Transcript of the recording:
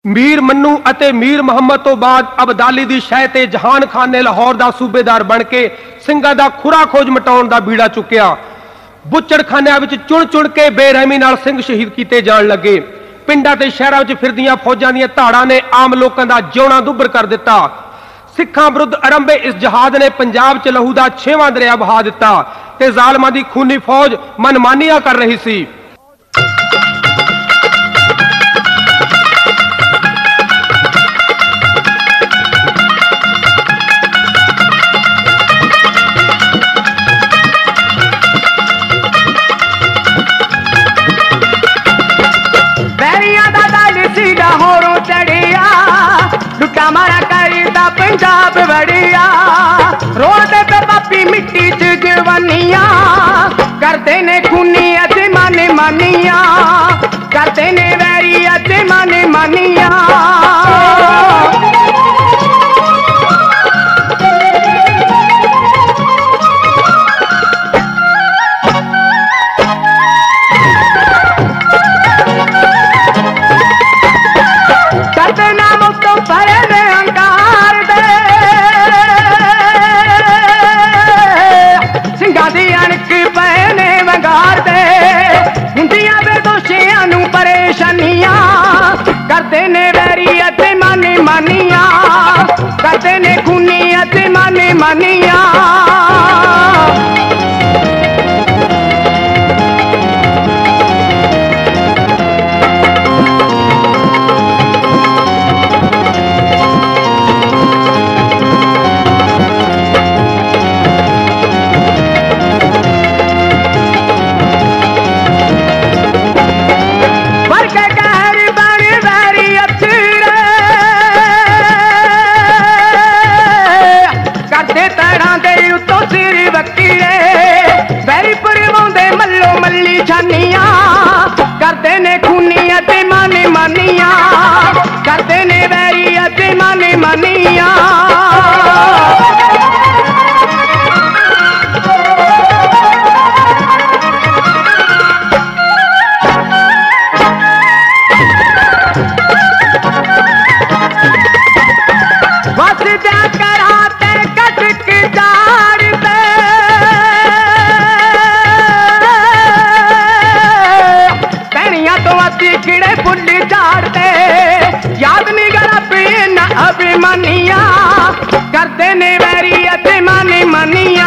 मीर मन्नू अते मीर मुहम्मद तो बाद अब्दाली दी शह ते जहान खान ने लाहौर दा सूबेदार बन के ਸਿੰਘਾਂ दा खुरा खोज मिटाउण दा बीड़ा चुक्या। बुच्चड़खानिਆਂ विच चुण चुण के बेरहमी नाल सिंह शहीद कीते जाण लगे। पिंडां ते शहरां विच फिरदियां फौजां दीयां धाड़ां ने आम लोकां दा जिउणा दुभर कर दिता। सिखां विरुद्ध आरंभे इस जहाद ने पंजाब च लहू दा 6वां दरिया बहा दिता ते ज़ालिमां दी खूनी फौज मनमानियां कर रही सी। लाहौरों चढ़िया लुटा मारा करता पंजाब बढ़िया रोड पे पापी मिट्टी च जवानिया करते ने खूनी अज माने मानिया करते ने वैरी अज माने मानिया। करते ने वैरी अते माने मानिया करते ने खूनी अते माने मानिया। करते ने खूनी अते माने मानिया करते ने वैरी अते माने मानिया। वसदा कराते कटक जाड़ते किड़े फुल झाड़ते याद नहीं गला न अभिमानिया करते ने वैरी अते माने मानिया।